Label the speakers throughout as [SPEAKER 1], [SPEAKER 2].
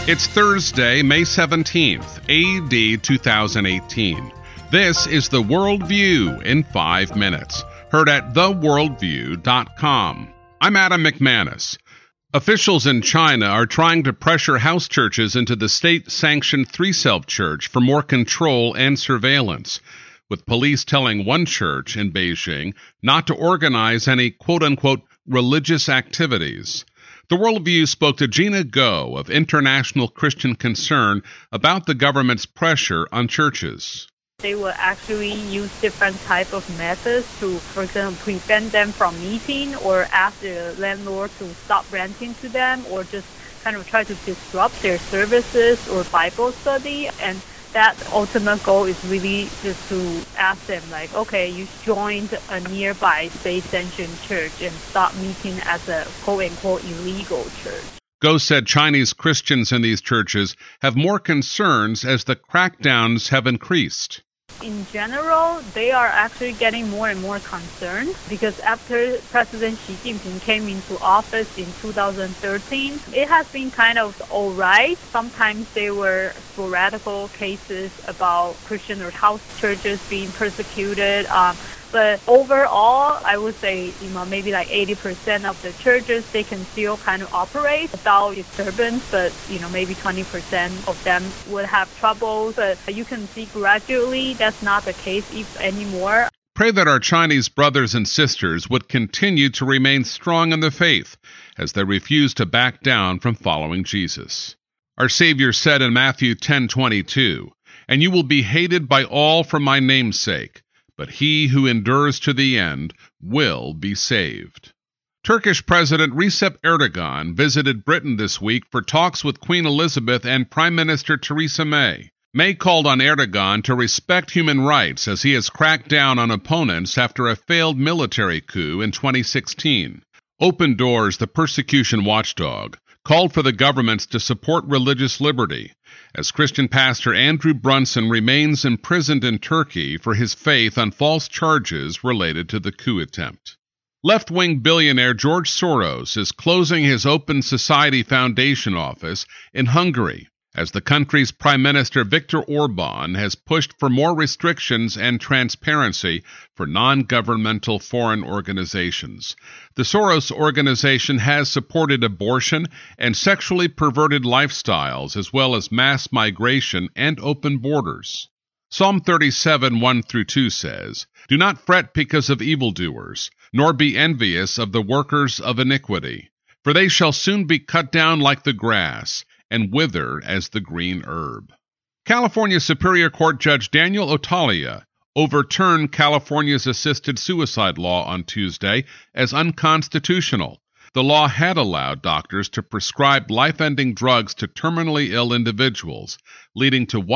[SPEAKER 1] It's Thursday, May 17th, AD 2018. This is The Worldview in 5 minutes, heard at theworldview.com. I'm Adam McManus. Officials in China are trying to pressure house churches into the state-sanctioned Three-Self Church for more control and surveillance, with police telling one church in Beijing not to organize any quote-unquote religious activities. The Worldview spoke to Gina Go of International Christian Concern about the government's pressure on churches.
[SPEAKER 2] They will actually use different type of methods to, for example, prevent them from meeting or ask the landlord to stop renting to them or just kind of try to disrupt their services or Bible study. And that ultimate goal is really just to ask them, like, okay, you joined a nearby state-sanctioned church and stop meeting as a quote-unquote illegal church.
[SPEAKER 1] Go said Chinese Christians in these churches have more concerns as the crackdowns have increased.
[SPEAKER 2] In general, they are actually getting more and more concerned because after President Xi Jinping came into office in 2013, it has been kind of all right. Sometimes there were sporadic cases about Christian or house churches being persecuted. But overall, I would say, maybe like 80% of the churches, they can still kind of operate without disturbance, but, maybe 20% of them would have trouble. But you can see gradually that's not the case anymore.
[SPEAKER 1] Pray that our Chinese brothers and sisters would continue to remain strong in the faith as they refuse to back down from following Jesus. Our Savior said in Matthew 10:22, "And you will be hated by all for my name's sake, but he who endures to the end will be saved." Turkish President Recep Erdogan visited Britain this week for talks with Queen Elizabeth and Prime Minister Theresa May. May called on Erdogan to respect human rights as he has cracked down on opponents after a failed military coup in 2016. Open Doors, the persecution watchdog, called for the governments to support religious liberty, as Christian pastor Andrew Brunson remains imprisoned in Turkey for his faith on false charges related to the coup attempt. Left-wing billionaire George Soros is closing his Open Society Foundation office in Hungary, as the country's Prime Minister Viktor Orban has pushed for more restrictions and transparency for non-governmental foreign organizations. The Soros organization has supported abortion and sexually perverted lifestyles, as well as mass migration and open borders. Psalm 37, 1-2 says, "Do not fret because of evildoers, nor be envious of the workers of iniquity, for they shall soon be cut down like the grass, and wither as the green herb." California Superior Court Judge Daniel Otalia overturned California's assisted suicide law on Tuesday as unconstitutional. The law had allowed doctors to prescribe life-ending drugs to terminally ill individuals, leading to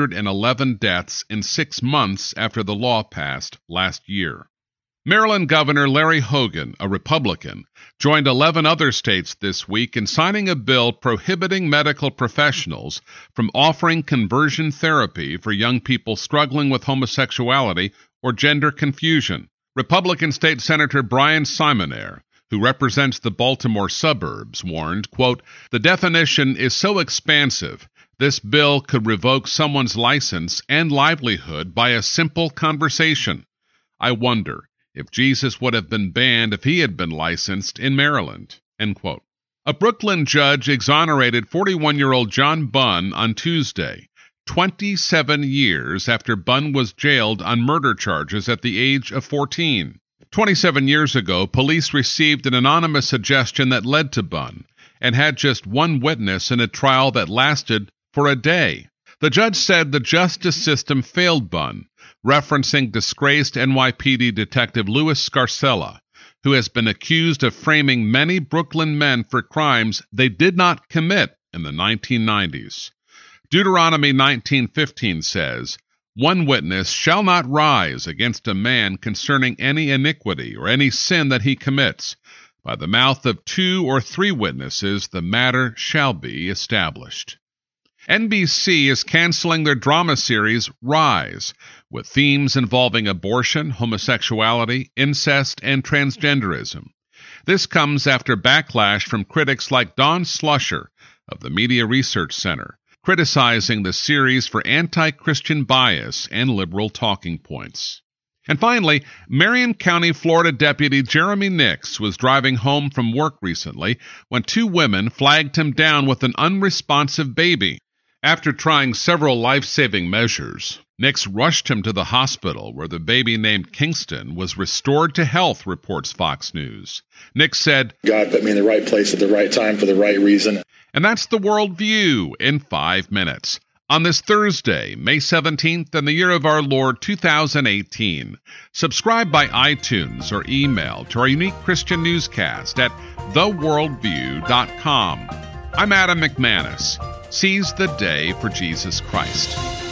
[SPEAKER 1] 111 deaths in 6 months after the law passed last year. Maryland Governor Larry Hogan, a Republican, joined 11 other states this week in signing a bill prohibiting medical professionals from offering conversion therapy for young people struggling with homosexuality or gender confusion. Republican State Senator Brian Simonaire, who represents the Baltimore suburbs, warned, quote, "The definition is so expansive, this bill could revoke someone's license and livelihood by a simple conversation. I wonder if Jesus would have been banned if he had been licensed in Maryland," end quote. A Brooklyn judge exonerated 41-year-old John Bunn on Tuesday, 27 years after Bunn was jailed on murder charges at the age of 14. 27 years ago, police received an anonymous suggestion that led to Bunn and had just one witness in a trial that lasted for a day. The judge said the justice system failed Bunn, referencing disgraced NYPD detective Louis Scarcella, who has been accused of framing many Brooklyn men for crimes they did not commit in the 1990s. Deuteronomy 19:15 says, "One witness shall not rise against a man concerning any iniquity or any sin that he commits. By the mouth of 2 or 3 witnesses the matter shall be established." NBC is canceling their drama series Rise, with themes involving abortion, homosexuality, incest, and transgenderism. This comes after backlash from critics like Dawn Slusher, of the Media Research Center, criticizing the series for anti-Christian bias and liberal talking points. And finally, Marion County, Florida Deputy Jeremy Nix was driving home from work recently when two women flagged him down with an unresponsive baby. After trying several life-saving measures, Nix rushed him to the hospital where the baby named Kingston was restored to health, reports Fox News. Nix said,
[SPEAKER 3] "God put me in the right place at the right time for the right reason."
[SPEAKER 1] And that's the World View in 5 minutes. On this Thursday, May 17th, in the year of our Lord 2018. Subscribe by iTunes or email to our unique Christian newscast at theworldview.com. I'm Adam McManus. Seize the day for Jesus Christ.